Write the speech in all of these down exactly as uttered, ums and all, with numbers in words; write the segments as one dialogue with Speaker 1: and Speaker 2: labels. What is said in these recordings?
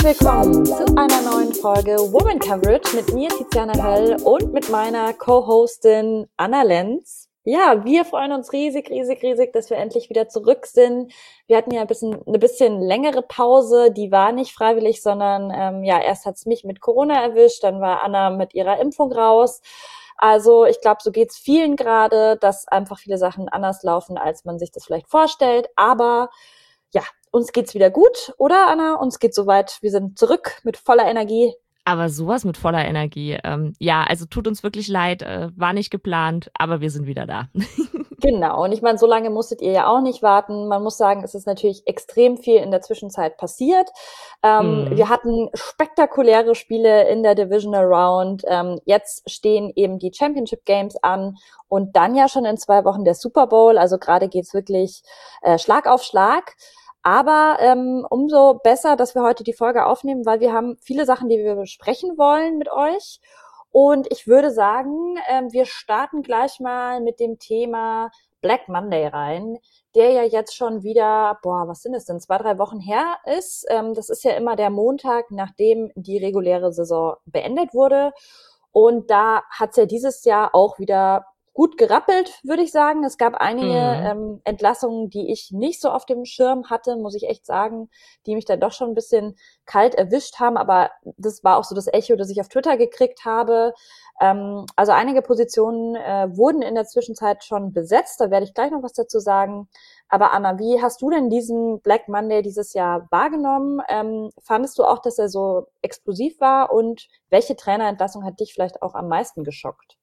Speaker 1: willkommen zu einer neuen Folge Woman Coverage mit mir, Tiziana Höll, und mit meiner Co-Hostin Anna Lenz. Ja, wir freuen uns riesig, riesig, riesig, dass wir endlich wieder zurück sind. Wir hatten ja ein bisschen, eine bisschen längere Pause, die war nicht freiwillig, sondern ähm, ja, erst hat's mich mit Corona erwischt, dann war Anna mit ihrer Impfung raus. Also ich glaube, so geht's vielen gerade, dass einfach viele Sachen anders laufen, als man sich das vielleicht vorstellt. Aber ja, uns geht's wieder gut, oder Anna? Uns geht's soweit. Wir sind zurück mit voller Energie.
Speaker 2: Aber sowas mit voller Energie. Ähm, ja, also tut uns wirklich leid, äh, war nicht geplant, aber wir sind wieder da.
Speaker 1: Genau, und ich meine, so lange musstet ihr ja auch nicht warten. Man muss sagen, es ist natürlich extrem viel in der Zwischenzeit passiert. Ähm,
Speaker 2: Mhm.
Speaker 1: Wir hatten spektakuläre Spiele in der Divisional Round. Ähm, jetzt stehen eben die Championship Games an und dann ja schon in zwei Wochen der Super Bowl. Also gerade geht's wirklich äh, Schlag auf Schlag. Aber ähm, umso besser, dass wir heute die Folge aufnehmen, weil wir haben viele Sachen, die wir besprechen wollen mit euch. Und ich würde sagen, ähm, wir starten gleich mal mit dem Thema Black Monday rein, der ja jetzt schon wieder, boah, was sind es denn, zwei, drei Wochen her ist. Ähm, das ist ja immer der Montag, nachdem die reguläre Saison beendet wurde. Und da hat's ja dieses Jahr auch wieder gut gerappelt, würde ich sagen. Es gab einige
Speaker 2: Mhm.
Speaker 1: ähm, Entlassungen, die ich nicht so auf dem Schirm hatte, muss ich echt sagen, die mich dann doch schon ein bisschen kalt erwischt haben. Aber das war auch so das Echo, das ich auf Twitter gekriegt habe. Ähm, also einige Positionen äh, wurden in der Zwischenzeit schon besetzt. Da werde ich gleich noch was dazu sagen. Aber Anna, wie hast du denn diesen Black Monday dieses Jahr wahrgenommen? Ähm, fandest du auch, dass er so explosiv war? Und welche Trainerentlassung hat dich vielleicht auch am meisten geschockt?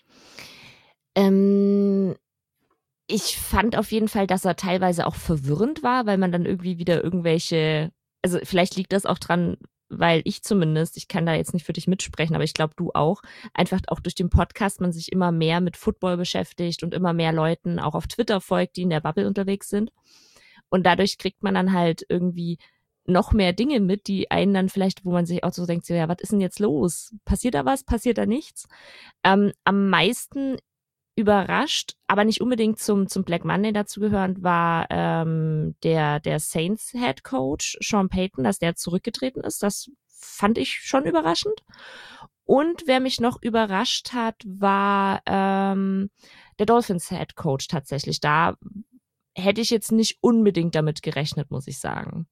Speaker 2: Ähm, ich fand auf jeden Fall, dass er teilweise auch verwirrend war, weil man dann irgendwie wieder irgendwelche, also vielleicht liegt das auch dran, weil ich zumindest, ich kann da jetzt nicht für dich mitsprechen, aber ich glaube, du auch, einfach auch durch den Podcast man sich immer mehr mit Football beschäftigt und immer mehr Leuten auch auf Twitter folgt, die in der Bubble unterwegs sind. Und dadurch kriegt man dann halt irgendwie noch mehr Dinge mit, die einen dann vielleicht, wo man sich auch so denkt, so, ja, was ist denn jetzt los? Passiert da was? Passiert da nichts? Ähm, am meisten überrascht, aber nicht unbedingt zum, zum Black Monday dazugehörend, war ähm, der, der Saints Head Coach Sean Payton, dass der zurückgetreten ist. Das fand ich schon überraschend. Und wer mich noch überrascht hat, war ähm, der Dolphins Head Coach tatsächlich. Da hätte ich jetzt nicht unbedingt damit gerechnet, muss ich sagen.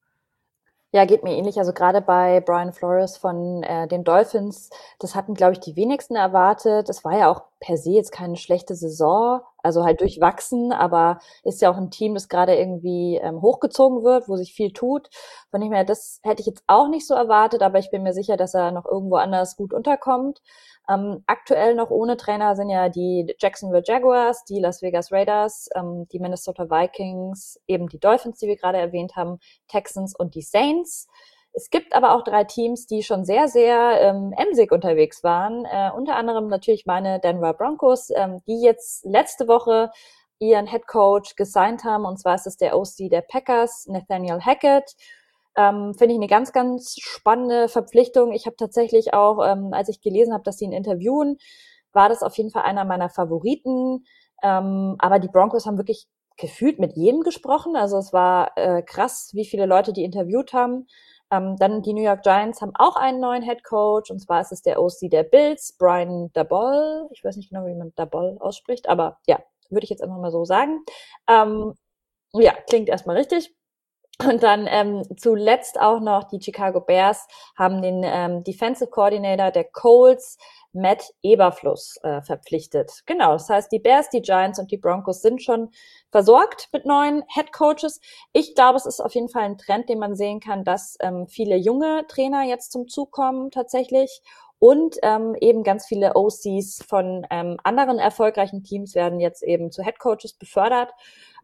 Speaker 1: Ja, geht mir ähnlich. Also gerade bei Brian Flores von äh, den Dolphins, das hatten, glaube ich, die wenigsten erwartet. Es war ja auch per se jetzt keine schlechte Saison, also halt durchwachsen, aber ist ja auch ein Team, das gerade irgendwie ähm, hochgezogen wird, wo sich viel tut. Von dem her, das hätte ich jetzt auch nicht so erwartet, aber ich bin mir sicher, dass er noch irgendwo anders gut unterkommt. Ähm, aktuell noch ohne Trainer sind ja die Jacksonville Jaguars, die Las Vegas Raiders, ähm, die Minnesota Vikings, eben die Dolphins, die wir gerade erwähnt haben, Texans und die Saints. Es gibt aber auch drei Teams, die schon sehr, sehr ähm, emsig unterwegs waren. Äh, unter anderem natürlich meine Denver Broncos, ähm, die jetzt letzte Woche ihren Head Coach gesigned haben. Und zwar ist es der O C der Packers, Nathaniel Hackett. Ähm, finde ich eine ganz, ganz spannende Verpflichtung. Ich habe tatsächlich auch, ähm, als ich gelesen habe, dass sie ihn interviewen, war das auf jeden Fall einer meiner Favoriten. Ähm, aber die Broncos haben wirklich gefühlt mit jedem gesprochen. Also es war äh, krass, wie viele Leute die interviewt haben. Ähm, dann die New York Giants haben auch einen neuen Head Coach, und zwar ist es der O C der Bills, Brian Daboll. Ich weiß nicht genau, wie man Daboll ausspricht, aber ja, würde ich jetzt einfach mal so sagen. Ähm, ja, klingt erstmal richtig. Und dann ähm, zuletzt auch noch die Chicago Bears haben den ähm, Defensive Coordinator der Colts, Matt Eberfluss, äh, verpflichtet. Genau, das heißt, die Bears, die Giants und die Broncos sind schon versorgt mit neuen Head Coaches. Ich glaube, es ist auf jeden Fall ein Trend, den man sehen kann, dass ähm, viele junge Trainer jetzt zum Zug kommen tatsächlich. Und ähm, eben ganz viele O Cs von ähm, anderen erfolgreichen Teams werden jetzt eben zu Head Coaches befördert.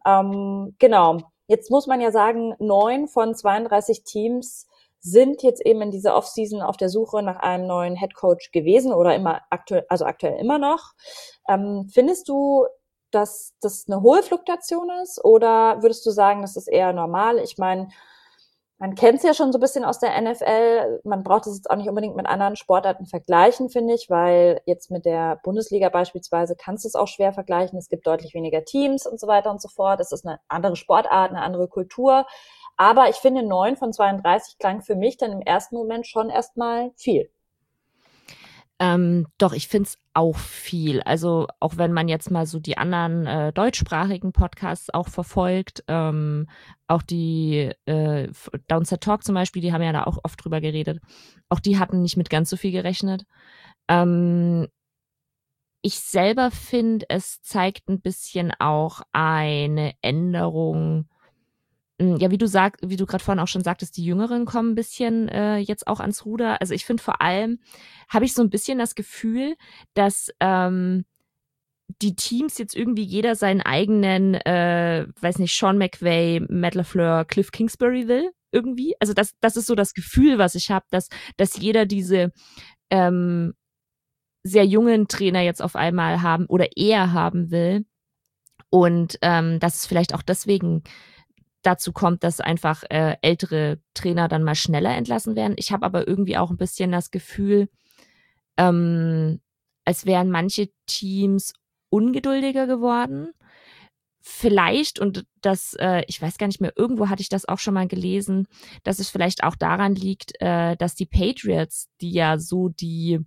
Speaker 1: Ähm, genau. Jetzt muss man ja sagen, neun von zweiunddreißig Teams sind jetzt eben in dieser Offseason auf der Suche nach einem neuen Headcoach gewesen oder immer aktuell, also aktuell immer noch. Ähm, findest du, dass das eine hohe Fluktuation ist, oder würdest du sagen, das ist eher normal? Ich meine, man kennt es ja schon so ein bisschen aus der N F L. Man braucht es jetzt auch nicht unbedingt mit anderen Sportarten vergleichen, finde ich, weil jetzt mit der Bundesliga beispielsweise kannst du es auch schwer vergleichen. Es gibt deutlich weniger Teams und so weiter und so fort. Es ist eine andere Sportart, eine andere Kultur. Aber ich finde, neun von zweiunddreißig klang für mich dann im ersten Moment schon erstmal viel.
Speaker 2: Ähm, doch, ich find's auch viel. Also auch wenn man jetzt mal so die anderen äh, deutschsprachigen Podcasts auch verfolgt, ähm, auch die äh, Downset Talk zum Beispiel, die haben ja da auch oft drüber geredet. Auch die hatten nicht mit ganz so viel gerechnet. Ähm, ich selber finde, es zeigt ein bisschen auch eine Änderung. Ja, wie du sag, wie du gerade vorhin auch schon sagtest, die Jüngeren kommen ein bisschen äh, jetzt auch ans Ruder. Also ich finde vor allem, habe ich so ein bisschen das Gefühl, dass ähm, die Teams jetzt irgendwie jeder seinen eigenen, äh, weiß nicht, Sean McVay, Matt LaFleur, Cliff Kingsbury will irgendwie. Also das, das ist so das Gefühl, was ich habe, dass, dass jeder diese ähm, sehr jungen Trainer jetzt auf einmal haben oder eher haben will. Und ähm, dass es vielleicht auch deswegen dazu kommt, dass einfach äh, ältere Trainer dann mal schneller entlassen werden. Ich habe aber irgendwie auch ein bisschen das Gefühl, ähm, als wären manche Teams ungeduldiger geworden. Vielleicht, und das, äh, ich weiß gar nicht mehr, irgendwo hatte ich das auch schon mal gelesen, dass es vielleicht auch daran liegt, äh, dass die Patriots, die ja so die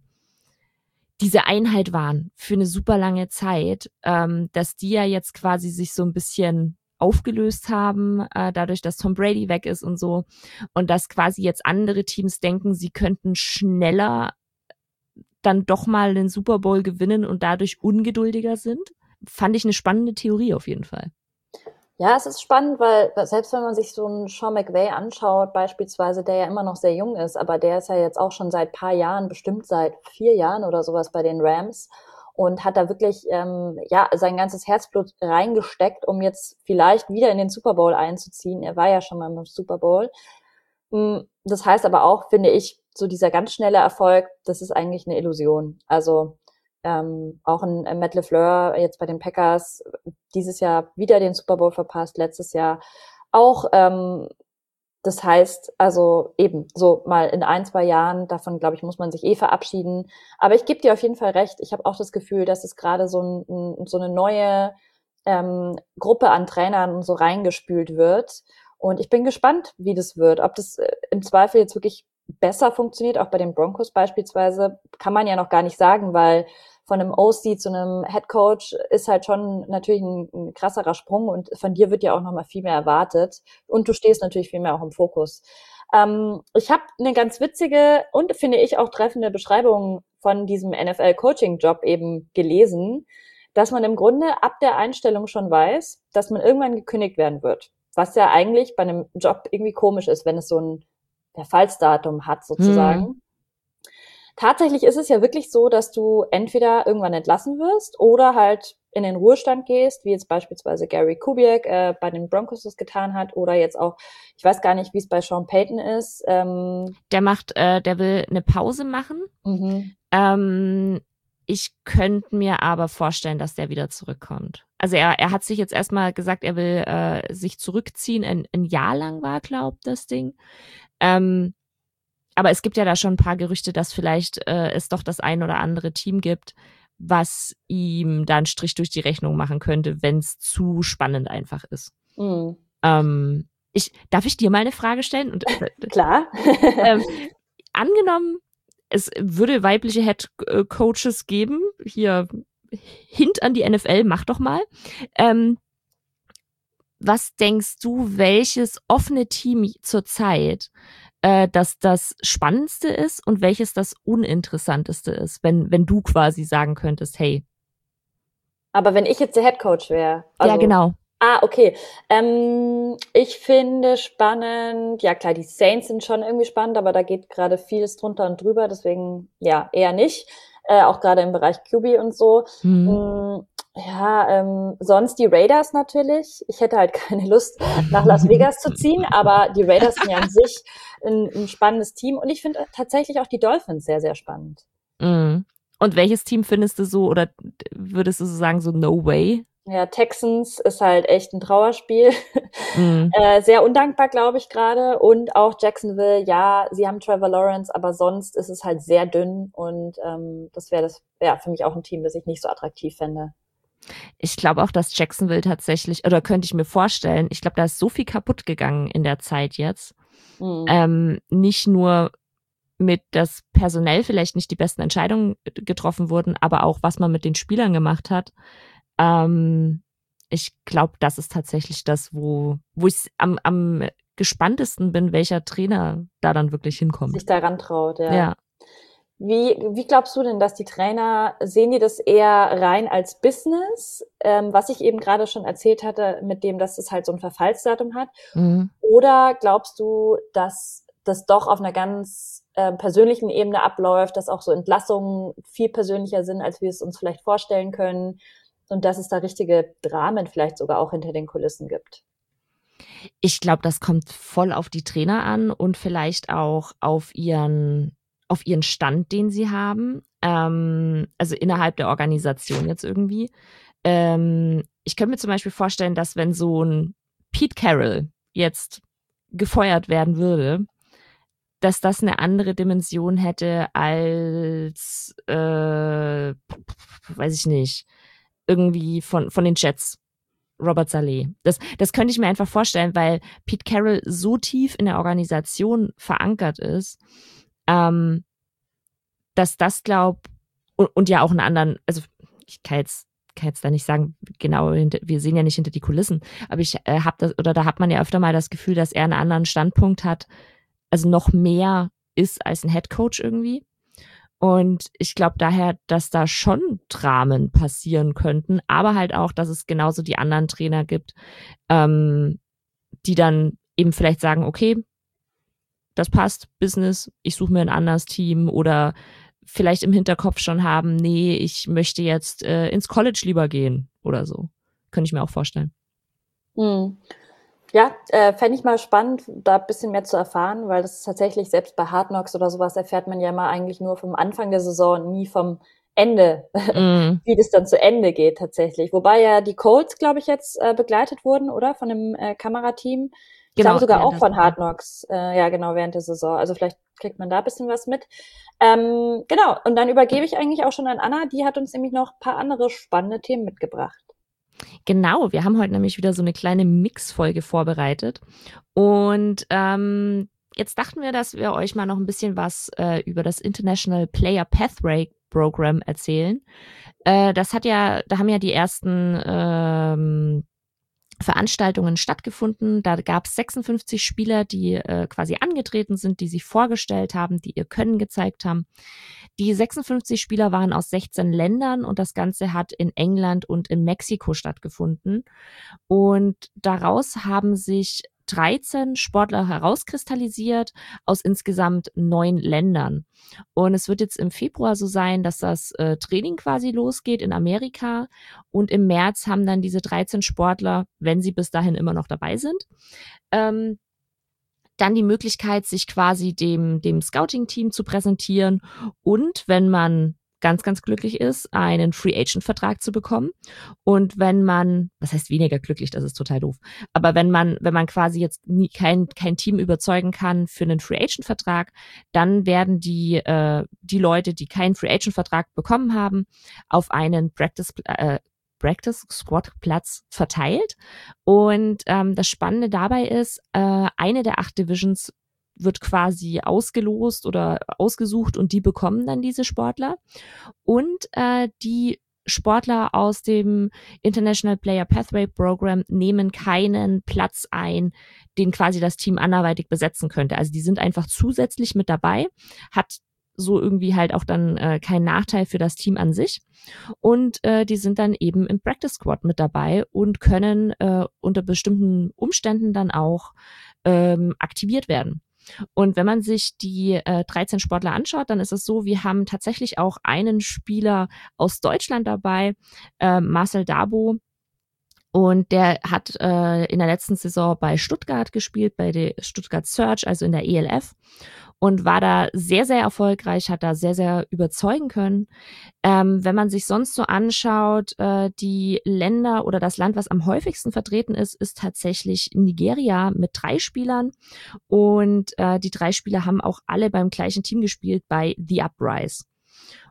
Speaker 2: diese Einheit waren für eine super lange Zeit, ähm, dass die ja jetzt quasi sich so ein bisschen aufgelöst haben, äh, dadurch, dass Tom Brady weg ist und so. Und dass quasi jetzt andere Teams denken, sie könnten schneller dann doch mal den Super Bowl gewinnen und dadurch ungeduldiger sind. Fand ich eine spannende Theorie auf jeden Fall.
Speaker 1: Ja, es ist spannend, weil selbst wenn man sich so einen Sean McVay anschaut, beispielsweise, der ja immer noch sehr jung ist, aber der ist ja jetzt auch schon seit paar Jahren, bestimmt seit vier Jahren oder sowas bei den Rams und hat da wirklich ähm, ja sein ganzes Herzblut reingesteckt, um jetzt vielleicht wieder in den Super Bowl einzuziehen. Er war ja schon mal im Super Bowl. Das heißt aber auch, finde ich, so dieser ganz schnelle Erfolg, das ist eigentlich eine Illusion. Also ähm, auch ein, ein Matt LaFleur jetzt bei den Packers dieses Jahr wieder den Super Bowl verpasst, letztes Jahr auch. Ähm, das heißt, also eben so mal in ein, zwei Jahren, davon glaube ich, muss man sich eh verabschieden. Aber ich gebe dir auf jeden Fall recht. Ich habe auch das Gefühl, dass es gerade so, ein, so eine neue ähm, Gruppe an Trainern so reingespült wird. Und ich bin gespannt, wie das wird. Ob das äh, im Zweifel jetzt wirklich besser funktioniert, auch bei den Broncos beispielsweise, kann man ja noch gar nicht sagen, weil von einem O C zu einem Head Coach ist halt schon natürlich ein, ein krasserer Sprung und von dir wird ja auch noch mal viel mehr erwartet und du stehst natürlich viel mehr auch im Fokus. Ähm, ich habe eine ganz witzige und finde ich auch treffende Beschreibung von diesem N F L-Coaching-Job eben gelesen, dass man im Grunde ab der Einstellung schon weiß, dass man irgendwann gekündigt werden wird. Was ja eigentlich bei einem Job irgendwie komisch ist, wenn es so ein Verfallsdatum hat sozusagen. Hm. Tatsächlich ist es ja wirklich so, dass du entweder irgendwann entlassen wirst oder halt in den Ruhestand gehst, wie jetzt beispielsweise Gary Kubiak äh, bei den Broncos das getan hat oder jetzt auch, ich weiß gar nicht, wie es bei Sean Payton ist. Ähm,
Speaker 2: der macht, äh, der will eine Pause machen. Mhm. Ähm, ich könnte mir aber vorstellen, dass der wieder zurückkommt. Also er, er hat sich jetzt erstmal gesagt, er will äh, sich zurückziehen. Ein, ein Jahr lang war, glaubt das Ding. Ähm, aber es gibt ja da schon ein paar Gerüchte, dass vielleicht äh, es doch das ein oder andere Team gibt, was ihm da einen Strich durch die Rechnung machen könnte, wenn es zu spannend einfach ist. Mhm. Ähm, ich, darf ich dir mal eine Frage stellen? Und,
Speaker 1: äh, Klar.
Speaker 2: ähm, angenommen, es würde weibliche Head Coaches geben, hier Hint an die N F L, mach doch mal. Ähm, was denkst du, welches offene Team zurzeit äh, dass das Spannendste ist und welches das Uninteressanteste ist, wenn, wenn du quasi sagen könntest, hey.
Speaker 1: Aber wenn ich jetzt der Headcoach wäre.
Speaker 2: Also, ja, genau.
Speaker 1: Ah, okay. Ähm, ich finde spannend, ja klar, die Saints sind schon irgendwie spannend, aber da geht gerade vieles drunter und drüber, deswegen ja, eher nicht. Äh, auch gerade im Bereich Q B und so. Mhm. Ähm, ja, ähm, sonst die Raiders natürlich. Ich hätte halt keine Lust, nach Las Vegas zu ziehen, aber die Raiders sind ja an sich ein, ein spannendes Team und ich finde tatsächlich auch die Dolphins sehr, sehr spannend.
Speaker 2: Mhm. Und welches Team findest du so, oder würdest du so sagen, so no way?
Speaker 1: Ja, Texans ist halt echt ein Trauerspiel. Mhm. äh, sehr undankbar, glaube ich, gerade. Und auch Jacksonville, ja, sie haben Trevor Lawrence, aber sonst ist es halt sehr dünn. Und ähm, das wäre das, ja, für mich auch ein Team, das ich nicht so attraktiv fände.
Speaker 2: Ich glaube auch, dass Jacksonville tatsächlich, oder könnte ich mir vorstellen, ich glaube, da ist so viel kaputt gegangen in der Zeit jetzt. Mhm. Ähm, nicht nur mit, dass personell vielleicht nicht die besten Entscheidungen getroffen wurden, aber auch, was man mit den Spielern gemacht hat. Ähm, ich glaube, das ist tatsächlich das, wo, wo ich am, am gespanntesten bin, welcher Trainer da dann wirklich hinkommt.
Speaker 1: Sich daran traut, ja.
Speaker 2: Ja.
Speaker 1: Wie, wie glaubst du denn, dass die Trainer, sehen die das eher rein als Business, ähm, was ich eben gerade schon erzählt hatte, mit dem, dass es halt so ein Verfallsdatum hat? Mhm. Oder glaubst du, dass das doch auf einer ganz äh, persönlichen Ebene abläuft, dass auch so Entlassungen viel persönlicher sind, als wir es uns vielleicht vorstellen können und dass es da richtige Dramen vielleicht sogar auch hinter den Kulissen gibt?
Speaker 2: Ich glaube, das kommt voll auf die Trainer an und vielleicht auch auf ihren auf ihren Stand, den sie haben, ähm, also innerhalb der Organisation jetzt irgendwie. Ähm, ich könnte mir zum Beispiel vorstellen, dass wenn so ein Pete Carroll jetzt gefeuert werden würde, dass das eine andere Dimension hätte als, äh, weiß ich nicht, irgendwie von, von den Jets. Robert Saleh. Das, das könnte ich mir einfach vorstellen, weil Pete Carroll so tief in der Organisation verankert ist, ähm, dass das glaub und, und ja auch einen anderen, also ich kann jetzt, kann jetzt da nicht sagen, genau, wir sehen ja nicht hinter die Kulissen, aber ich äh, habe das, oder da hat man ja öfter mal das Gefühl, dass er einen anderen Standpunkt hat, also noch mehr ist als ein Headcoach irgendwie. Und ich glaube daher, dass da schon Dramen passieren könnten, aber halt auch, dass es genauso die anderen Trainer gibt, ähm, die dann eben vielleicht sagen, okay, das passt, Business, ich suche mir ein anderes Team oder vielleicht im Hinterkopf schon haben, nee, ich möchte jetzt äh, ins College lieber gehen oder so. Könnte ich mir auch vorstellen.
Speaker 1: Hm. Ja, äh, fände ich mal spannend, da ein bisschen mehr zu erfahren, weil das ist tatsächlich, selbst bei Hard Knocks oder sowas, erfährt man ja immer eigentlich nur vom Anfang der Saison und nie vom Ende, mm. wie das dann zu Ende geht tatsächlich. Wobei ja die Colts, glaube ich, jetzt äh, begleitet wurden, oder? Von dem äh, Kamerateam. Ich genau, glaube sogar auch von Hard Knocks. Äh, ja, genau, während der Saison. Also vielleicht kriegt man da ein bisschen was mit. Ähm, genau, und dann übergebe ich eigentlich auch schon an Anna. Die hat uns nämlich noch ein paar andere spannende Themen mitgebracht.
Speaker 2: Genau, wir haben heute nämlich wieder so eine kleine Mix-Folge vorbereitet. Und ähm, jetzt dachten wir, dass wir euch mal noch ein bisschen was äh, über das International Player Pathway Program erzählen. Äh, das hat ja, da haben ja die ersten ähm, Veranstaltungen stattgefunden. Da gab es sechsundfünfzig Spieler, die äh, quasi angetreten sind, die sich vorgestellt haben, die ihr Können gezeigt haben. Die sechsundfünfzig Spieler waren aus sechzehn Ländern und das Ganze hat in England und in Mexiko stattgefunden. Und daraus haben sich dreizehn Sportler herauskristallisiert aus insgesamt neun Ländern. Und es wird jetzt im Februar so sein, dass das äh, Training quasi losgeht in Amerika. Und im März haben dann diese dreizehn Sportler, wenn sie bis dahin immer noch dabei sind, ähm, dann die Möglichkeit, sich quasi dem, dem Scouting-Team zu präsentieren und wenn man ganz, ganz glücklich ist, einen Free-Agent-Vertrag zu bekommen. Und wenn man, was heißt weniger glücklich, das ist total doof, aber wenn man, wenn man quasi jetzt nie, kein, kein Team überzeugen kann für einen Free-Agent-Vertrag, dann werden die, äh, die Leute, die keinen Free-Agent-Vertrag bekommen haben, auf einen Practice, äh, Practice Squad Platz verteilt. Und ähm, das Spannende dabei ist, äh, eine der acht Divisions wird quasi ausgelost oder ausgesucht und die bekommen dann diese Sportler. Und äh, die Sportler aus dem International Player Pathway Program nehmen keinen Platz ein, den quasi das Team anderweitig besetzen könnte. Also die sind einfach zusätzlich mit dabei, hat so irgendwie halt auch dann äh, kein Nachteil für das Team an sich. Und äh, die sind dann eben im Practice Squad mit dabei und können äh, unter bestimmten Umständen dann auch ähm, aktiviert werden. Und wenn man sich die äh, dreizehn Sportler anschaut, dann ist es so, wir haben tatsächlich auch einen Spieler aus Deutschland dabei, äh, Marcel Dabo. Und der hat äh, in der letzten Saison bei Stuttgart gespielt, bei der Stuttgart Surge, also in der E L F. Und war da sehr, sehr erfolgreich, hat da sehr, sehr überzeugen können. Ähm, wenn man sich sonst so anschaut, äh, die Länder oder das Land, was am häufigsten vertreten ist, ist tatsächlich Nigeria mit drei Spielern. Und äh, die drei Spieler haben auch alle beim gleichen Team gespielt, bei The Uprise.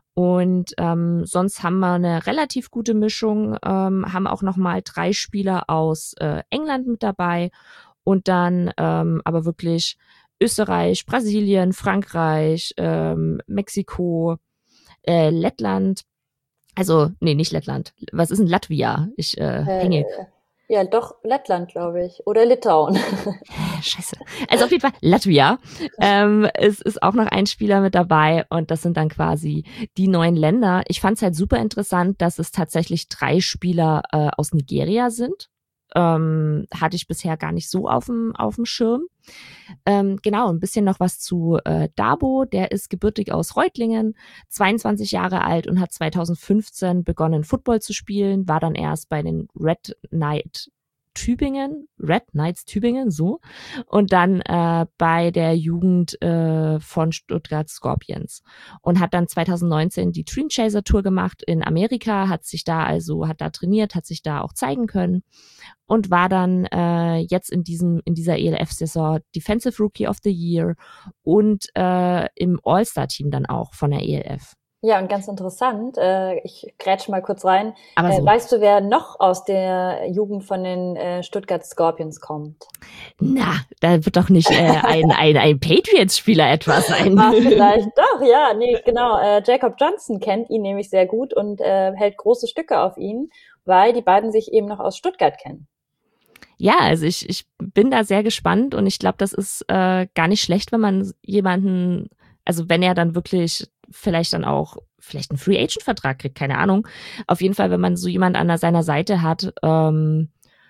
Speaker 2: Und ähm, sonst haben wir eine relativ gute Mischung, ähm, haben auch nochmal drei Spieler aus äh, England mit dabei und dann ähm, aber wirklich Österreich, Brasilien, Frankreich, ähm, Mexiko, äh, Lettland, also nee, nicht Lettland. Was ist denn Latvia? Ich äh, hänge.
Speaker 1: Äh, ja, doch, Lettland, glaube ich. Oder Litauen.
Speaker 2: Scheiße. Also auf jeden Fall Latvia. Ähm, es ist auch noch ein Spieler mit dabei und das sind dann quasi die neuen Länder. Ich fand es halt super interessant, dass es tatsächlich drei Spieler äh, aus Nigeria sind. Ähm, hatte ich bisher gar nicht so auf dem auf dem Schirm. Ähm, genau, ein bisschen noch was zu äh, Dabo. Der ist gebürtig aus Reutlingen, zweiundzwanzig Jahre alt und hat zweitausendfünfzehn begonnen, Football zu spielen, war dann erst bei den Red Knight Tübingen, Red Knights Tübingen, so. Und dann äh, bei der Jugend äh, von Stuttgart Scorpions. Und hat dann zweitausendneunzehn die Dream Chaser Tour gemacht in Amerika, hat sich da also, hat da trainiert, hat sich da auch zeigen können und war dann äh, jetzt in diesem in dieser E L F-Saison Defensive Rookie of the Year und äh, im All-Star-Team dann auch von der E L F.
Speaker 1: Ja, und ganz interessant, äh, ich grätsch mal kurz rein.
Speaker 2: Aber so.
Speaker 1: Äh, weißt du, wer noch aus der Jugend von den äh, Stuttgart Scorpions kommt?
Speaker 2: Na, da wird doch nicht äh, ein, ein, ein Patriots-Spieler etwas sein.
Speaker 1: Ah, vielleicht doch, ja, nee, genau. Äh, Jacob Johnson kennt ihn nämlich sehr gut und äh, hält große Stücke auf ihn, weil die beiden sich eben noch aus Stuttgart kennen.
Speaker 2: Ja, also ich, ich bin da sehr gespannt und ich glaube, das ist äh, gar nicht schlecht, wenn man jemanden, also wenn er dann wirklich vielleicht dann auch vielleicht einen Free-Agent-Vertrag kriegt, keine Ahnung. Auf jeden Fall, wenn man so jemand an seiner Seite hat, ähm,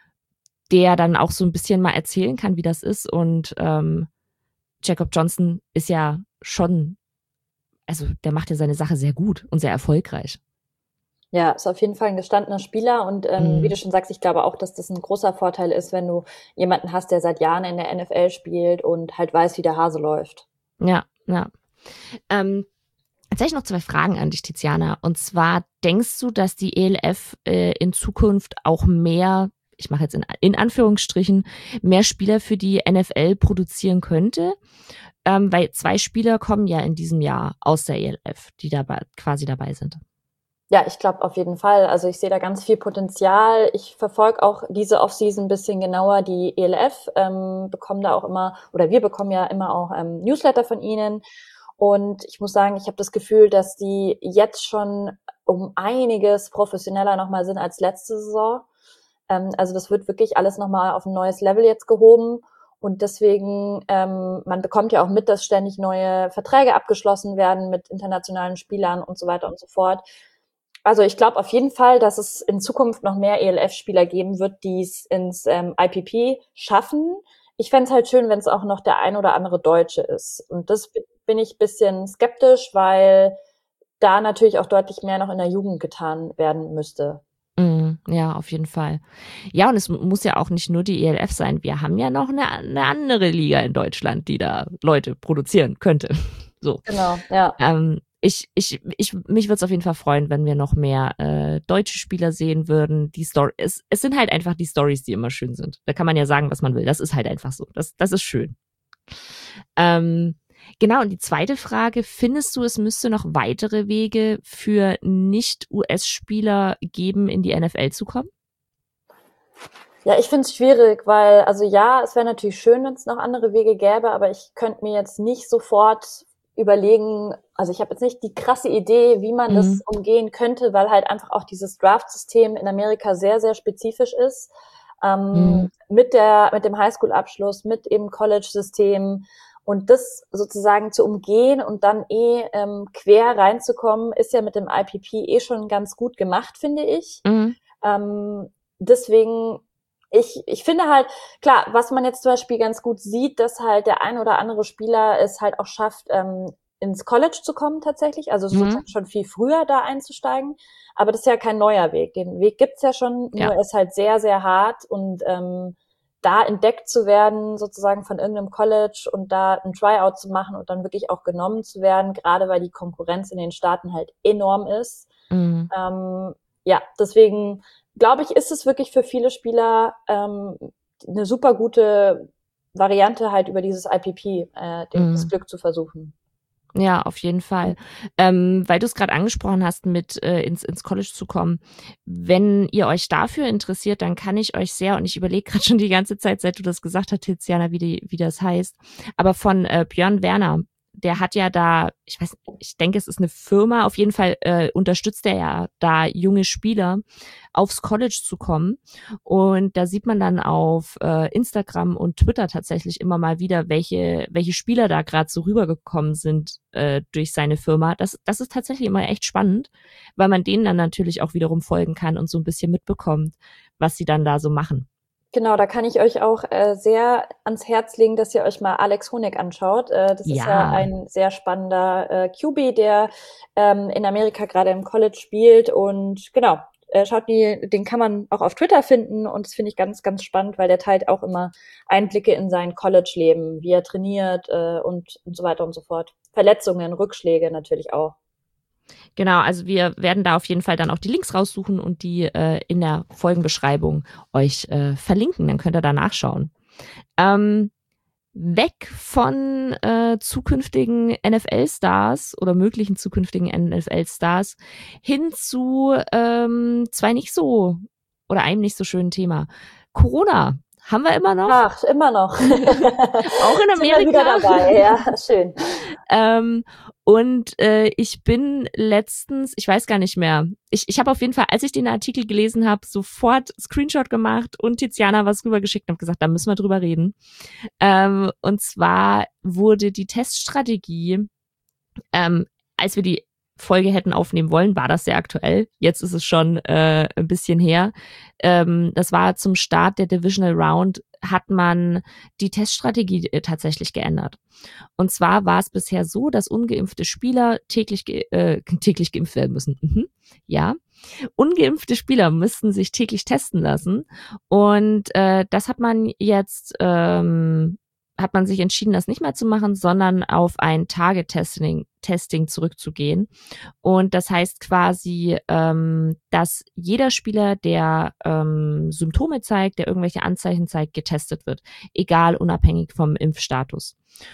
Speaker 2: der dann auch so ein bisschen mal erzählen kann, wie das ist. Und ähm, Jacob Johnson ist ja schon, also der macht ja seine Sache sehr gut und sehr erfolgreich.
Speaker 1: Ja, ist auf jeden Fall ein gestandener Spieler und ähm,
Speaker 2: Mhm.
Speaker 1: wie du schon sagst, ich glaube auch, dass das ein großer Vorteil ist, wenn du jemanden hast, der seit Jahren in der N F L spielt und halt weiß, wie der Hase läuft.
Speaker 2: Ja, ja. Ähm, Jetzt habe ich noch zwei Fragen an dich, Tiziana. Und zwar, denkst du, dass die E L F äh, in Zukunft auch mehr, ich mache jetzt in, in Anführungsstrichen, mehr Spieler für die N F L produzieren könnte? Ähm, weil zwei Spieler kommen ja in diesem Jahr aus der E L F, die dabei quasi dabei sind.
Speaker 1: Ja, ich glaube auf jeden Fall. Also ich sehe da ganz viel Potenzial. Ich verfolge auch diese Offseason ein bisschen genauer die E L F, ähm, bekomme da auch immer, oder wir bekommen ja immer auch ähm, Newsletter von ihnen. Und ich muss sagen, ich habe das Gefühl, dass die jetzt schon um einiges professioneller nochmal sind als letzte Saison. Ähm, also das wird wirklich alles nochmal auf ein neues Level jetzt gehoben. Und deswegen, ähm, man bekommt ja auch mit, dass ständig neue Verträge abgeschlossen werden mit internationalen Spielern und so weiter und so fort. Also ich glaube auf jeden Fall, dass es in Zukunft noch mehr E L F-Spieler geben wird, die es ins ähm, I P P schaffen. Ich fände es halt schön, wenn es auch noch der ein oder andere Deutsche ist. Und das bin ich bisschen skeptisch, weil da natürlich auch deutlich mehr noch in der Jugend getan werden müsste.
Speaker 2: Mm, ja, auf jeden Fall. Ja, und es muss ja auch nicht nur die E L F sein. Wir haben ja noch eine, eine andere Liga in Deutschland, die da Leute produzieren könnte. So.
Speaker 1: Genau, ja.
Speaker 2: Ähm, ich, ich, ich, mich würde es auf jeden Fall freuen, wenn wir noch mehr äh, deutsche Spieler sehen würden. Die Story, es, es sind halt einfach die Stories, die immer schön sind. Da kann man ja sagen, was man will. Das ist halt einfach so. Das, das ist schön. Ähm, genau, und die zweite Frage, findest du, es müsste noch weitere Wege für Nicht-U S-Spieler geben, in die N F L zu kommen?
Speaker 1: Ja, ich finde es schwierig, weil, also ja, es wäre natürlich schön, wenn es noch andere Wege gäbe, aber ich könnte mir jetzt nicht sofort überlegen, also ich habe jetzt nicht die krasse Idee, wie man
Speaker 2: Mhm.
Speaker 1: das umgehen könnte, weil halt einfach auch dieses Draft-System in Amerika sehr, sehr spezifisch ist. Ähm,
Speaker 2: Mhm.
Speaker 1: mit der, mit dem Highschool-Abschluss, mit eben College-System und das sozusagen zu umgehen und dann eh ähm, quer reinzukommen, ist ja mit dem I P P eh schon ganz gut gemacht, finde ich.
Speaker 2: Mhm.
Speaker 1: Ähm, deswegen, ich, ich finde halt, klar, was man jetzt zum Beispiel ganz gut sieht, dass halt der ein oder andere Spieler es halt auch schafft, ähm, ins College zu kommen tatsächlich, also
Speaker 2: Mhm.
Speaker 1: schon viel früher da einzusteigen. Aber das ist ja kein neuer Weg. Den Weg gibt's ja schon,
Speaker 2: Ja.
Speaker 1: nur er ist halt sehr, sehr hart und ähm, da entdeckt zu werden, sozusagen von irgendeinem College und da ein Tryout zu machen und dann wirklich auch genommen zu werden, gerade weil die Konkurrenz in den Staaten halt enorm ist.
Speaker 2: Mhm.
Speaker 1: Ähm, ja, deswegen glaube ich, ist es wirklich für viele Spieler ähm, eine super gute Variante, halt über dieses I P P äh, das
Speaker 2: Mhm.
Speaker 1: Glück zu versuchen.
Speaker 2: Ja, auf jeden Fall. Ähm, weil du es gerade angesprochen hast, mit äh, ins, ins College zu kommen. Wenn ihr euch dafür interessiert, dann kann ich euch sehr, und ich überlege gerade schon die ganze Zeit, seit du das gesagt hast, Tiziana, wie, die, wie das heißt, aber von äh, Björn Werner, der hat ja da, ich weiß, ich denke, es ist eine Firma, auf jeden Fall äh, unterstützt er ja da junge Spieler, aufs College zu kommen. Und da sieht man dann auf äh, Instagram und Twitter tatsächlich immer mal wieder, welche, welche Spieler da gerade so rübergekommen sind äh, durch seine Firma. Das, das ist tatsächlich immer echt spannend, weil man denen dann natürlich auch wiederum folgen kann und so ein bisschen mitbekommt, was sie dann da so machen.
Speaker 1: Genau, da kann ich euch auch äh, sehr ans Herz legen, dass ihr euch mal Alex Honig anschaut. Äh, das ist ja
Speaker 2: Ja,
Speaker 1: ein sehr spannender äh, Q B, der ähm, in Amerika gerade im College spielt. Und genau, äh, schaut die, den kann man auch auf Twitter finden. Und das finde ich ganz, ganz spannend, weil der teilt auch immer Einblicke in sein College-Leben, wie er trainiert äh, und, und so weiter und so fort. Verletzungen, Rückschläge natürlich auch.
Speaker 2: genau. Also wir werden da auf jeden Fall dann auch die Links raussuchen und die äh, in der Folgenbeschreibung euch äh, verlinken. Dann könnt ihr da nachschauen. Ähm, weg von äh, zukünftigen N F L-Stars oder möglichen zukünftigen N F L-Stars hin zu ähm, zwei nicht so oder einem nicht so schönen Thema. Corona haben wir immer noch.
Speaker 1: Ach, immer noch.
Speaker 2: Auch in
Speaker 1: Sind wir wieder
Speaker 2: Amerika.
Speaker 1: dabei, ja, schön.
Speaker 2: ähm, und äh, ich bin letztens, ich weiß gar nicht mehr, ich, ich habe auf jeden Fall, als ich den Artikel gelesen habe, sofort Screenshot gemacht und Tiziana was rübergeschickt und habe gesagt, da müssen wir drüber reden. Ähm, und zwar wurde die Teststrategie, ähm, als wir die Folge hätten aufnehmen wollen, war das sehr aktuell. Jetzt ist es schon äh, ein bisschen her. Ähm, das war zum Start der Divisional Round, hat man die Teststrategie äh, tatsächlich geändert. Und zwar war es bisher so, dass ungeimpfte Spieler täglich, ge äh, täglich geimpft werden müssen. Mhm. Ja. Ungeimpfte Spieler müssten sich täglich testen lassen. Und äh, das hat man jetzt ähm, hat man sich entschieden, das nicht mehr zu machen, sondern auf ein Target-Testing Testing zurückzugehen. Und das heißt quasi, ähm, dass jeder Spieler, der ähm, Symptome zeigt, der irgendwelche Anzeichen zeigt, getestet wird, egal unabhängig vom Impfstatus.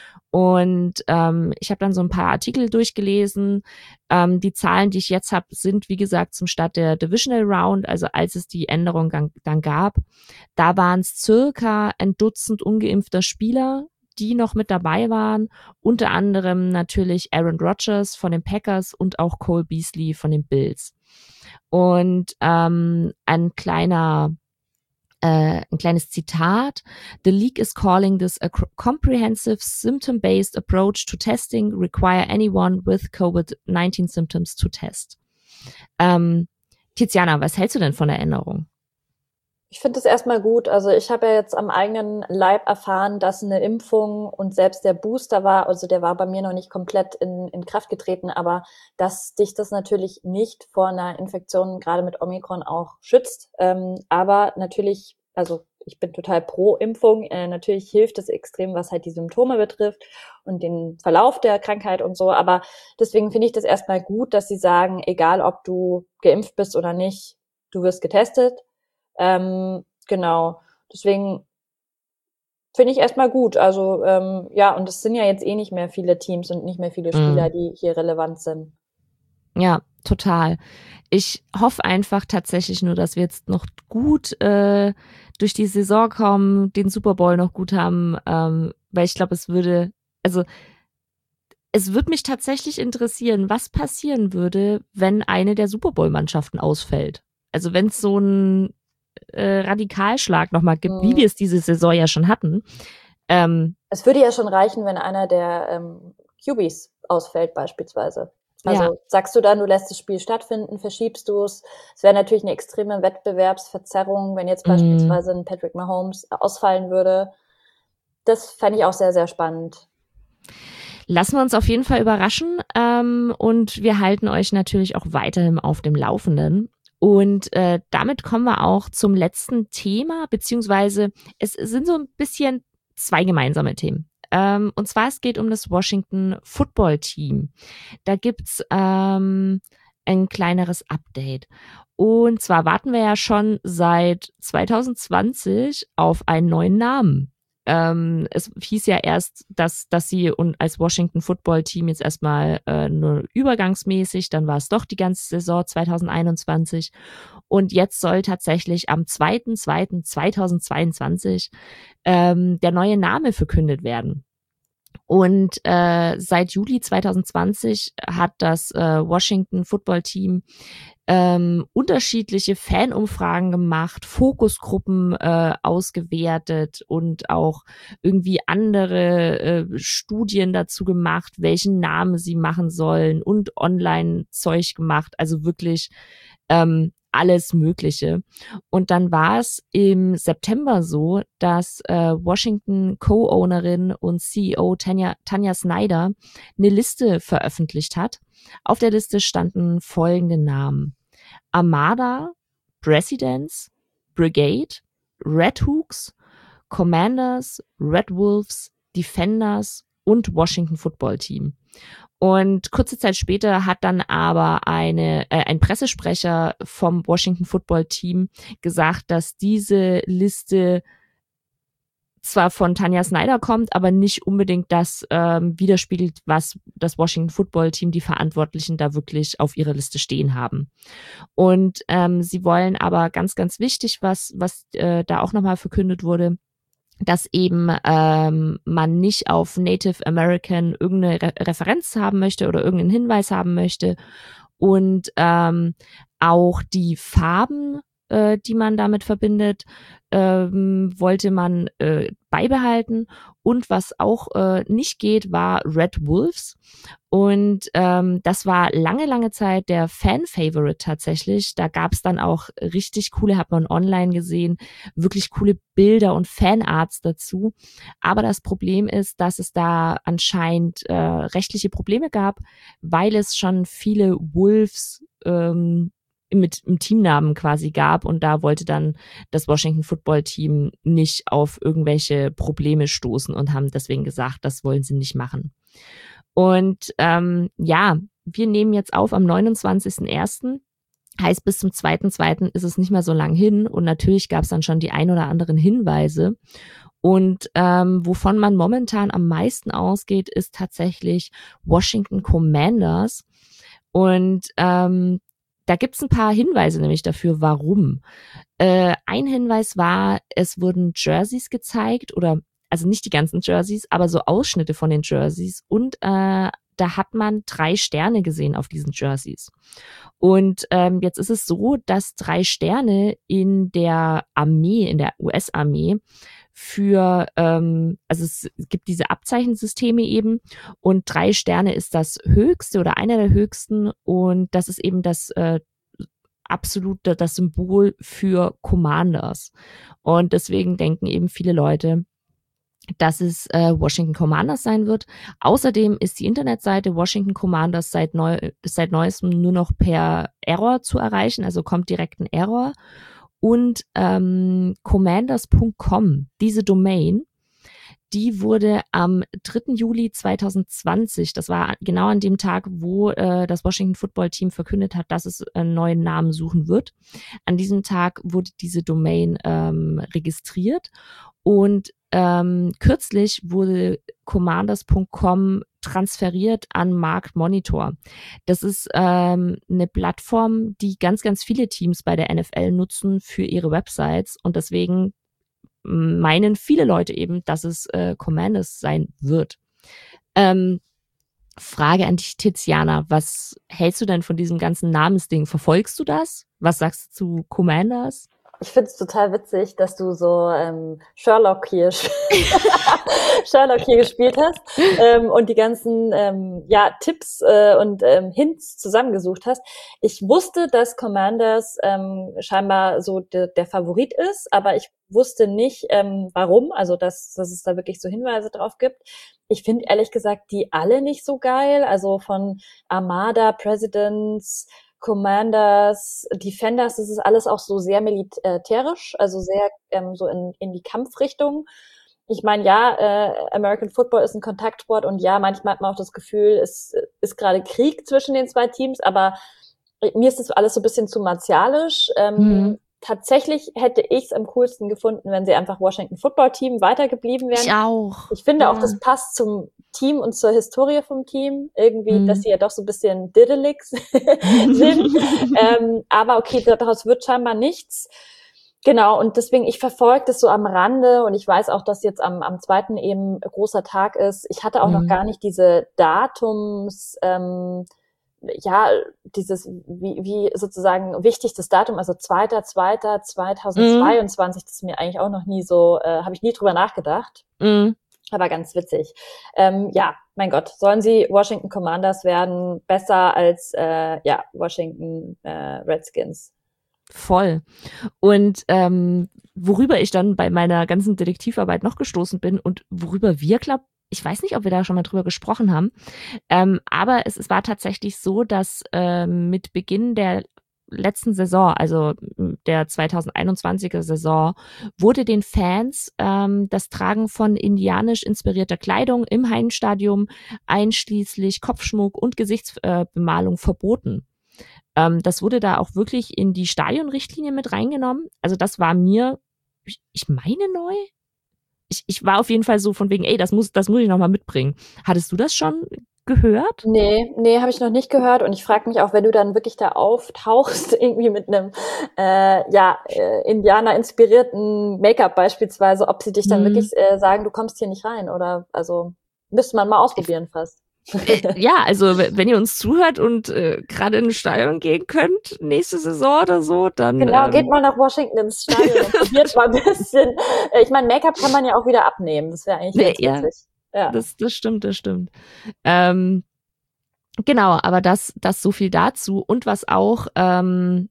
Speaker 2: Und ähm, ich habe dann so ein paar Artikel durchgelesen. Ähm, die Zahlen, die ich jetzt habe, sind, wie gesagt, zum Start der Divisional Round, also als es die Änderung dann, dann gab. Da waren es circa ein Dutzend ungeimpfter Spieler, die noch mit dabei waren. Unter anderem natürlich Aaron Rodgers von den Packers und auch Cole Beasley von den Bills. Und ähm, ein kleiner äh, ein kleines Zitat. The league is calling this a comprehensive symptom-based approach to testing, require anyone with COVID nineteen symptoms to test. Ähm, Tiziana, was hältst du denn von der Änderung?
Speaker 1: Ich finde es erstmal gut. Also ich habe ja jetzt am eigenen Leib erfahren, dass eine Impfung und selbst der Booster war, also der war bei mir noch nicht komplett in, in Kraft getreten, aber dass dich das natürlich nicht vor einer Infektion gerade mit Omikron auch schützt. Ähm, aber natürlich, also ich bin total pro Impfung. Äh, natürlich hilft es extrem, was halt die Symptome betrifft und den Verlauf der Krankheit und so. Aber deswegen finde ich das erstmal gut, dass sie sagen, egal ob du geimpft bist oder nicht, du wirst getestet. Ähm, genau. Deswegen finde ich erstmal gut. Also ähm, ja, und es sind ja jetzt eh nicht mehr viele Teams und nicht mehr viele Spieler,
Speaker 2: Mm.
Speaker 1: die hier relevant sind.
Speaker 2: Ja, total. Ich hoffe einfach tatsächlich nur, dass wir jetzt noch gut äh, durch die Saison kommen, den Super Bowl noch gut haben, ähm, weil ich glaube, es würde, also es würde mich tatsächlich interessieren, was passieren würde, wenn eine der Super Bowl-Mannschaften ausfällt. Also wenn es so einen äh, Radikalschlag nochmal gibt, wie
Speaker 1: Mhm.
Speaker 2: wir es diese Saison ja schon hatten. Ähm,
Speaker 1: Es würde ja schon reichen, wenn einer der ähm, Q Bs ausfällt beispielsweise. Also
Speaker 2: ja,
Speaker 1: sagst du dann, du lässt das Spiel stattfinden, verschiebst du es. Es wäre natürlich eine extreme Wettbewerbsverzerrung, wenn jetzt
Speaker 2: mh,
Speaker 1: beispielsweise ein Patrick Mahomes ausfallen würde. Das fände ich auch sehr, sehr spannend.
Speaker 2: lassen wir uns auf jeden Fall überraschen ähm, und wir halten euch natürlich auch weiterhin auf dem Laufenden. Und äh, damit kommen wir auch zum letzten Thema, beziehungsweise es sind so ein bisschen zwei gemeinsame Themen. Ähm, und zwar es geht um das Washington Football Team. Da gibt's ähm, ein kleineres Update. Und zwar warten wir ja schon seit zwanzig zwanzig auf einen neuen Namen. ähm, es hieß ja erst, dass, dass sie und als Washington Football Team jetzt erstmal äh, nur übergangsmäßig, dann war es doch die ganze Saison zwanzig einundzwanzig. Und jetzt soll tatsächlich am zweiten zweiten zweitausendzweiundzwanzig ähm, der neue Name verkündet werden. Und äh, seit Juli zwanzig zwanzig hat das äh, Washington Football Team ähm, unterschiedliche Fanumfragen gemacht, Fokusgruppen äh, ausgewertet und auch irgendwie andere äh, Studien dazu gemacht, welchen Namen sie machen sollen und Online-Zeug gemacht. Also wirklich ähm, alles Mögliche. Und dann war es im September so, dass äh, Washington Co-Ownerin und C E O Tanya, Tanya Snyder eine Liste veröffentlicht hat. Auf der Liste standen folgende Namen: Armada, Presidents, Brigade, Red Hooks, Commanders, Red Wolves, Defenders und Washington Football Team. Und kurze Zeit später hat dann aber eine, äh, ein Pressesprecher vom Washington Football Team gesagt, dass diese Liste zwar von Tanya Snyder kommt, aber nicht unbedingt das ähm, widerspiegelt, was das Washington Football Team, die Verantwortlichen, da wirklich auf ihrer Liste stehen haben. Und ähm, sie wollen aber ganz, ganz wichtig, was, was äh, da auch nochmal verkündet wurde, dass eben ähm, man nicht auf Native American irgendeine Re- Referenz haben möchte oder irgendeinen Hinweis haben möchte und ähm, auch die Farben, äh, die man damit verbindet, ähm, wollte man äh, beibehalten. Und was auch äh, nicht geht, war Red Wolves. Und ähm, das war lange, lange Zeit der Fan-Favorite tatsächlich. Da gab es dann auch richtig coole, hat man online gesehen, wirklich coole Bilder und Fanarts dazu. Aber das Problem ist, dass es da anscheinend äh, rechtliche Probleme gab, weil es schon viele Wolves ähm, mit im Teamnamen quasi gab und da wollte dann das Washington Football Team nicht auf irgendwelche Probleme stoßen und haben deswegen gesagt, das wollen sie nicht machen. Und ähm, ja, wir nehmen jetzt auf am neunundzwanzigsten ersten Heißt, bis zum zweiten zweiten ist es nicht mehr so lang hin und natürlich gab es dann schon die ein oder anderen Hinweise. Und ähm, wovon man momentan am meisten ausgeht, ist tatsächlich Washington Commanders. Und ähm, da gibt's ein paar Hinweise nämlich dafür, warum. Äh, ein Hinweis war, es wurden Jerseys gezeigt oder also nicht die ganzen Jerseys, aber so Ausschnitte von den Jerseys und äh, da hat man drei Sterne gesehen auf diesen Jerseys. Und ähm, jetzt ist es so, dass drei Sterne in der Armee, in der U S-Armee für, ähm, also es gibt diese Abzeichensysteme eben und drei Sterne ist das höchste oder einer der höchsten und das ist eben das äh, absolute, das Symbol für Commanders. Und deswegen denken eben viele Leute, dass es äh, Washington Commanders sein wird. Außerdem ist die Internetseite Washington Commanders seit, neu, seit neuestem nur noch per Error zu erreichen, also kommt direkt ein Error. Und ähm, commanders punkt com, diese Domain, die wurde am dritten Juli zweitausendzwanzig, das war genau an dem Tag, wo äh, das Washington Football Team verkündet hat, dass es einen neuen Namen suchen wird. An diesem Tag wurde diese Domain ähm, registriert und ähm, kürzlich wurde commanders punkt com transferiert an Markt Monitor. Das ist ähm, eine Plattform, die ganz, ganz viele Teams bei der N F L nutzen für ihre Websites und deswegen meinen viele Leute eben, dass es äh, Commanders sein wird. Ähm, Frage an dich, Tiziana, was hältst du denn von diesem ganzen Namensding? Verfolgst du das? Was sagst du zu Commanders?
Speaker 1: Ich finde es total witzig, dass du so ähm, Sherlock hier Sherlock hier gespielt hast ähm, und die ganzen ähm, ja Tipps äh, und ähm, Hints zusammengesucht hast. Ich wusste, dass Commanders ähm, scheinbar so de, der Favorit ist, aber ich wusste nicht, ähm, warum. Also dass, dass es da wirklich so Hinweise drauf gibt. Ich finde ehrlich gesagt die alle nicht so geil. Also von Armada, Presidents, Commanders, Defenders, das ist alles auch so sehr militärisch, also sehr ähm, so in, in die Kampfrichtung. Ich meine, ja, äh, American Football ist ein Kontaktsport und ja, manchmal hat man auch das Gefühl, es ist gerade Krieg zwischen den zwei Teams, aber mir ist das alles so ein bisschen zu martialisch. Ähm, mhm. tatsächlich hätte ich es am coolsten gefunden, wenn sie einfach Washington Football Team weitergeblieben wären.
Speaker 2: Ich auch.
Speaker 1: Ich finde
Speaker 2: ja.
Speaker 1: auch, das passt zum Team und zur Historie vom Team. Irgendwie,
Speaker 2: Mhm.
Speaker 1: dass sie ja doch so ein bisschen diddelig sind. ähm, aber okay, daraus wird scheinbar nichts. Genau, und deswegen, ich verfolge das so am Rande und ich weiß auch, dass jetzt am, am zweiten eben großer Tag ist. Ich hatte auch
Speaker 2: Mhm.
Speaker 1: noch gar nicht diese Datums, ähm, ja, dieses, wie, wie sozusagen wichtig das Datum, also zweiter zweiter zweitausendzweiundzwanzig,
Speaker 2: Mhm.
Speaker 1: das ist mir eigentlich auch noch nie so, äh, habe ich nie drüber nachgedacht.
Speaker 2: Mhm.
Speaker 1: Aber ganz witzig. Ähm, ja, mein Gott, sollen sie Washington Commanders werden, besser als äh, ja Washington äh, Redskins.
Speaker 2: Voll. Und ähm, worüber ich dann bei meiner ganzen Detektivarbeit noch gestoßen bin und worüber wir, glaub, ich weiß nicht, ob wir da schon mal drüber gesprochen haben, ähm, aber es, es war tatsächlich so, dass ähm, mit Beginn der letzten Saison, also der zweitausendeinundzwanziger Saison, wurde den Fans ähm, das Tragen von indianisch inspirierter Kleidung im Heimstadion einschließlich Kopfschmuck und Gesichtsbemalung äh, verboten. Ähm, das wurde da auch wirklich in die Stadionrichtlinie mit reingenommen. Also das war mir, ich, ich meine neu. Ich, ich war auf jeden Fall so von wegen, ey, das muss, das muss ich noch mal mitbringen. Hattest du das schon gehört?
Speaker 1: Nee, nee, habe ich noch nicht gehört. Und ich frage mich auch, wenn du dann wirklich da auftauchst, irgendwie mit einem äh, ja äh, Indianer-inspirierten Make-up beispielsweise, ob sie dich dann
Speaker 2: Hm.
Speaker 1: wirklich äh, sagen, du kommst hier nicht rein. Oder also müsste man mal ausprobieren fast.
Speaker 2: Äh, ja, also wenn ihr uns zuhört und äh, gerade in ein Stadion gehen könnt, nächste Saison oder so, dann
Speaker 1: Genau,
Speaker 2: ähm,
Speaker 1: geht mal nach Washington ins Stadion und probiert mal ein bisschen. Äh, Ich meine, Make-up kann man ja auch wieder abnehmen. Das wäre eigentlich
Speaker 2: nee,
Speaker 1: ganz
Speaker 2: ja,
Speaker 1: witzig. Ja.
Speaker 2: das, das stimmt, das stimmt. Ähm, genau, aber das, das so viel dazu. Und was auch ähm,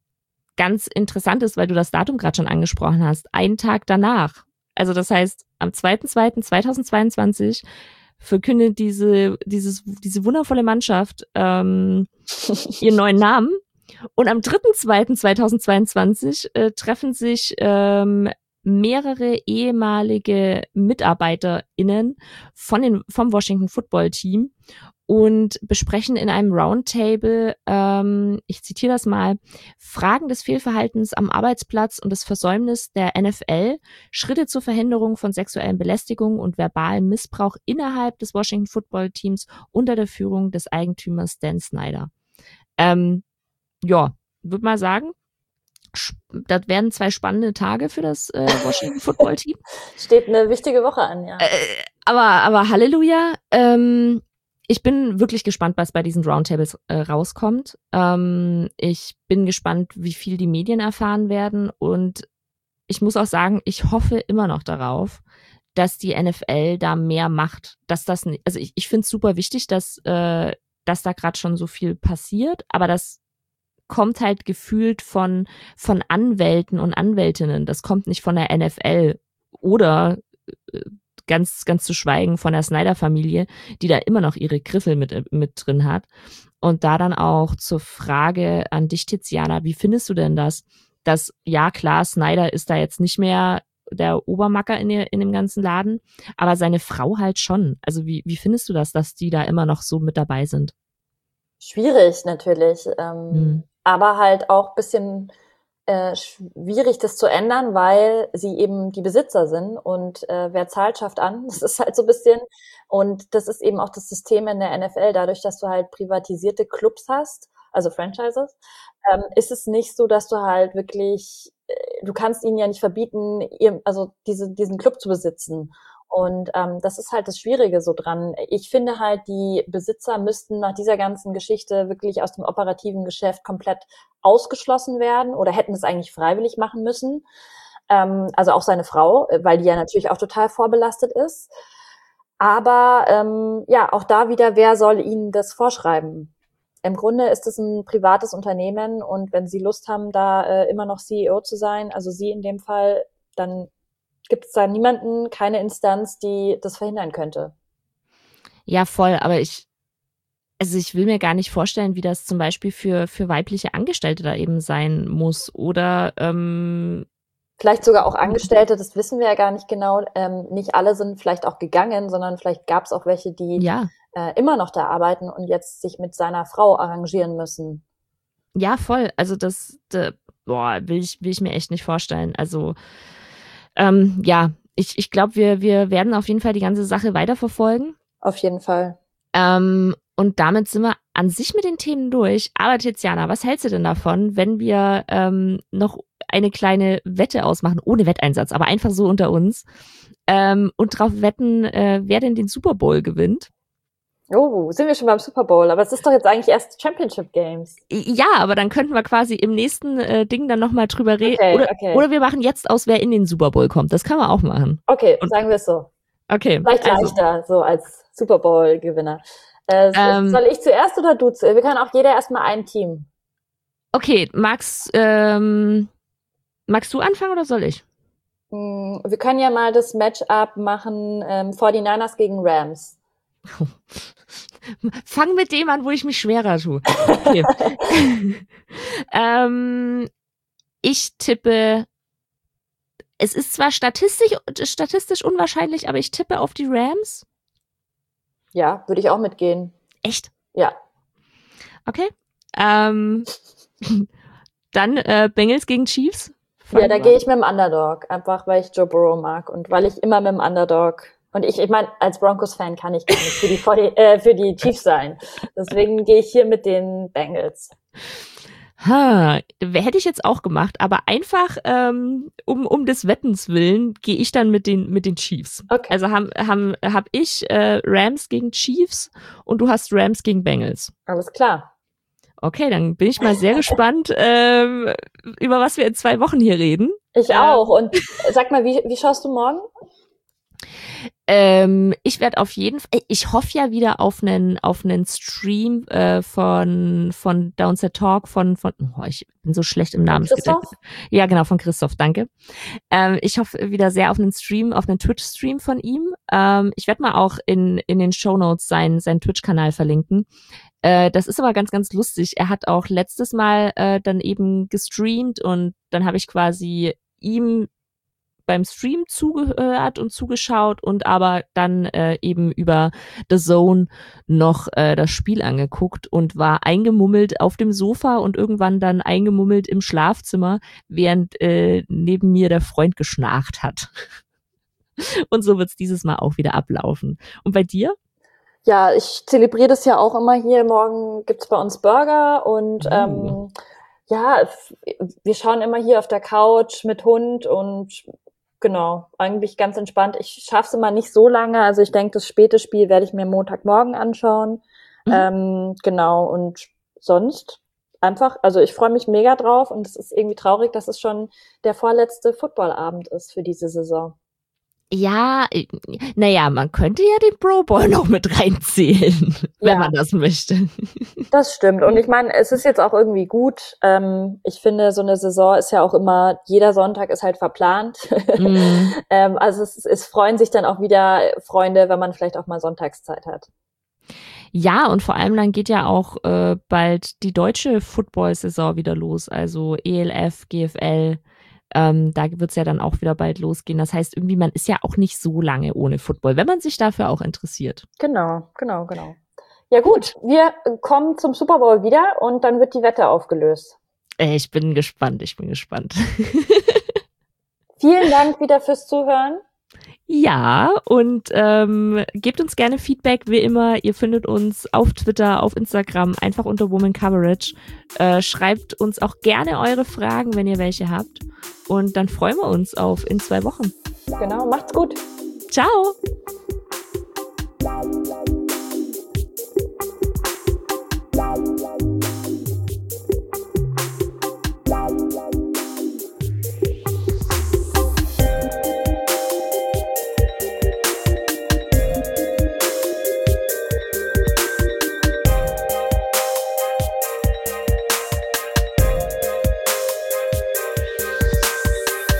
Speaker 2: ganz interessant ist, weil du das Datum gerade schon angesprochen hast, einen Tag danach, also das heißt am zweiter zweiter zweitausendzweiundzwanzig verkündet diese, dieses, diese wundervolle Mannschaft ähm, ihren neuen Namen. Und am dritter zweiter zweitausendzweiundzwanzig äh, treffen sich ähm, mehrere ehemalige MitarbeiterInnen von den, vom Washington Football Team und besprechen in einem Roundtable, ähm, ich zitiere das mal, Fragen des Fehlverhaltens am Arbeitsplatz und des Versäumnis der N F L, Schritte zur Verhinderung von sexuellen Belästigungen und verbalem Missbrauch innerhalb des Washington Football Teams unter der Führung des Eigentümers Dan Snyder. Ähm, ja, würde mal sagen, das werden zwei spannende Tage für das äh, Washington Football Team.
Speaker 1: Steht eine wichtige Woche an, ja.
Speaker 2: Äh, aber, aber Halleluja, ähm, ich bin wirklich gespannt, was bei diesen Roundtables äh, rauskommt. Ähm, ich bin gespannt, wie viel die Medien erfahren werden. Und ich muss auch sagen, ich hoffe immer noch darauf, dass die N F L da mehr macht. Dass das, also ich, ich finde es super wichtig, dass, äh, dass da gerade schon so viel passiert, aber das kommt halt gefühlt von, von Anwälten und Anwältinnen. Das kommt nicht von der N F L oder äh, ganz, ganz zu schweigen von der Snyder-Familie, die da immer noch ihre Griffel mit, mit drin hat. Und da dann auch zur Frage an dich, Tiziana, wie findest du denn das? Dass, ja klar, Snyder ist da jetzt nicht mehr der Obermacker in, der, in dem ganzen Laden, aber seine Frau halt schon. Also wie, wie findest du das, dass die da immer noch so mit dabei sind?
Speaker 1: Schwierig natürlich, ähm,
Speaker 2: Hm.
Speaker 1: aber halt auch bisschen äh, schwierig, das zu ändern, weil sie eben die Besitzer sind und äh, wer zahlt, schafft an. Das ist halt so ein bisschen. Und das ist eben auch das System in der N F L. Dadurch, dass du halt privatisierte Clubs hast, also Franchises, ähm, ist es nicht so, dass du halt wirklich, äh, du kannst ihnen ja nicht verbieten, ihr, also diese, diesen Club zu besitzen. Und ähm, das ist halt das Schwierige so dran. Ich finde halt, die Besitzer müssten nach dieser ganzen Geschichte wirklich aus dem operativen Geschäft komplett ausgeschlossen werden oder hätten es eigentlich freiwillig machen müssen. Ähm, also auch seine Frau, weil die ja natürlich auch total vorbelastet ist. Aber ähm, ja, auch da wieder, wer soll ihnen das vorschreiben? Im Grunde ist es ein privates Unternehmen und wenn sie Lust haben, da äh, immer noch C E O zu sein, also sie in dem Fall, dann gibt es da niemanden, keine Instanz, die das verhindern könnte.
Speaker 2: Ja, voll, aber ich, also ich will mir gar nicht vorstellen, wie das zum Beispiel für, für weibliche Angestellte da eben sein muss. Oder ähm,
Speaker 1: vielleicht sogar auch Angestellte, das wissen wir ja gar nicht genau. Ähm, nicht alle sind vielleicht auch gegangen, sondern vielleicht gab es auch welche, die
Speaker 2: ja,
Speaker 1: äh, immer noch da arbeiten und jetzt sich mit seiner Frau arrangieren müssen.
Speaker 2: ja, voll. Also das, de, boah, will ich, will ich mir echt nicht vorstellen. Also, ähm, ja, ich, ich glaube, wir, wir werden auf jeden Fall die ganze Sache weiterverfolgen.
Speaker 1: Auf jeden Fall.
Speaker 2: Ähm, und damit sind wir an sich mit den Themen durch. Aber Tiziana, was hältst du denn davon, wenn wir ähm, noch eine kleine Wette ausmachen, ohne Wetteinsatz, aber einfach so unter uns ähm, und drauf wetten, äh, wer denn den Super Bowl gewinnt?
Speaker 1: Oh, sind wir schon beim Super Bowl, aber es ist doch jetzt eigentlich erst Championship Games.
Speaker 2: Ja, aber dann könnten wir quasi im nächsten äh, Ding dann nochmal drüber reden.
Speaker 1: Okay,
Speaker 2: oder,
Speaker 1: okay.
Speaker 2: oder wir machen jetzt aus, wer in den Super Bowl kommt. Das kann man auch machen.
Speaker 1: Okay,
Speaker 2: und,
Speaker 1: sagen wir es so.
Speaker 2: Okay.
Speaker 1: Vielleicht
Speaker 2: also,
Speaker 1: leichter, so als Super Bowl-Gewinner. Äh,
Speaker 2: ähm,
Speaker 1: soll ich zuerst oder du zuerst? Wir können auch jeder erstmal ein Team.
Speaker 2: Okay, Max, ähm, magst du anfangen oder soll ich?
Speaker 1: Wir können ja mal das Matchup machen, ähm, forty-niners gegen Rams.
Speaker 2: Fang mit dem an, wo ich mich schwerer tue. Okay. ähm, ich tippe, es ist zwar statistisch, statistisch unwahrscheinlich, aber ich tippe auf die Rams.
Speaker 1: Ja, würde ich auch mitgehen.
Speaker 2: Echt?
Speaker 1: Ja.
Speaker 2: Okay. Ähm, dann äh, Bengals gegen Chiefs.
Speaker 1: Ja, da gehe ich mit dem Underdog, einfach weil ich Joe Burrow mag und weil ich immer mit dem Underdog und ich, ich meine, als Broncos-Fan kann ich gar nicht für die, forty, äh, für die Chiefs sein. Deswegen gehe ich hier mit den Bengals.
Speaker 2: Ha, hätte ich jetzt auch gemacht, aber einfach ähm, um um des Wettens willen gehe ich dann mit den mit den Chiefs.
Speaker 1: Okay.
Speaker 2: Also haben haben hab ich äh, Rams gegen Chiefs und du hast Rams gegen Bengals.
Speaker 1: Alles klar.
Speaker 2: Okay, dann bin ich mal sehr gespannt, ähm, über was wir in zwei Wochen hier reden.
Speaker 1: Ich auch. Und sag mal, wie, wie schaust du morgen?
Speaker 2: Ähm, ich werde auf jeden Fall, ich hoffe ja wieder auf einen auf einen Stream äh, von von Downset Talk von von oh, ich bin so schlecht im Namensgedächtnis. Ja, genau, von Christoph, danke. Ähm, ich hoffe wieder sehr auf einen Stream, auf einen Twitch-Stream von ihm. Ähm, ich werde mal auch in in den Shownotes seinen seinen Twitch-Kanal verlinken. Äh, das ist aber ganz, ganz lustig. Er hat auch letztes Mal äh, dann eben gestreamt und dann habe ich quasi ihm beim Stream zugehört und zugeschaut und aber dann äh, eben über The Zone noch äh, das Spiel angeguckt und war eingemummelt auf dem Sofa und irgendwann dann eingemummelt im Schlafzimmer, während äh, neben mir der Freund geschnarcht hat. Und so wird's dieses Mal auch wieder ablaufen. Und bei dir?
Speaker 1: Ja, ich zelebriere das ja auch immer hier. Morgen gibt's bei uns Burger und
Speaker 2: uh.
Speaker 1: ähm, ja, wir schauen immer hier auf der Couch mit Hund und genau, eigentlich ganz entspannt. Ich schaff's immer nicht so lange, also ich denke, das späte Spiel werde ich mir Montagmorgen anschauen. Mhm. Ähm, genau, und sonst einfach, also ich freue mich mega drauf und es ist irgendwie traurig, dass es schon der vorletzte Footballabend ist für diese Saison.
Speaker 2: Ja, naja, man könnte ja den Pro Bowl noch mit reinzählen, wenn ja. man das möchte.
Speaker 1: Das stimmt. Und ich meine, es ist jetzt auch irgendwie gut. Ähm, ich finde, so eine Saison ist ja auch immer, jeder Sonntag ist halt verplant. Mm. ähm, also es, es freuen sich dann auch wieder Freunde, wenn man vielleicht auch mal Sonntagszeit hat.
Speaker 2: Ja, und vor allem dann geht ja auch äh, bald die deutsche Football-Saison wieder los. Also E L F, G F L. Ähm, da wird's ja dann auch wieder bald losgehen. Das heißt, irgendwie, man ist ja auch nicht so lange ohne Football, wenn man sich dafür auch interessiert.
Speaker 1: Genau, genau, genau. Ja gut, wir kommen zum Super Bowl wieder und dann wird die Wette aufgelöst.
Speaker 2: Ich bin gespannt, ich bin gespannt.
Speaker 1: Vielen Dank wieder fürs Zuhören.
Speaker 2: Ja, und ähm, gebt uns gerne Feedback, wie immer. Ihr findet uns auf Twitter, auf Instagram, einfach unter Woman Coverage. Äh, schreibt uns auch gerne eure Fragen, wenn ihr welche habt. Und dann freuen wir uns auf in zwei Wochen.
Speaker 1: Genau, macht's gut.
Speaker 2: Ciao.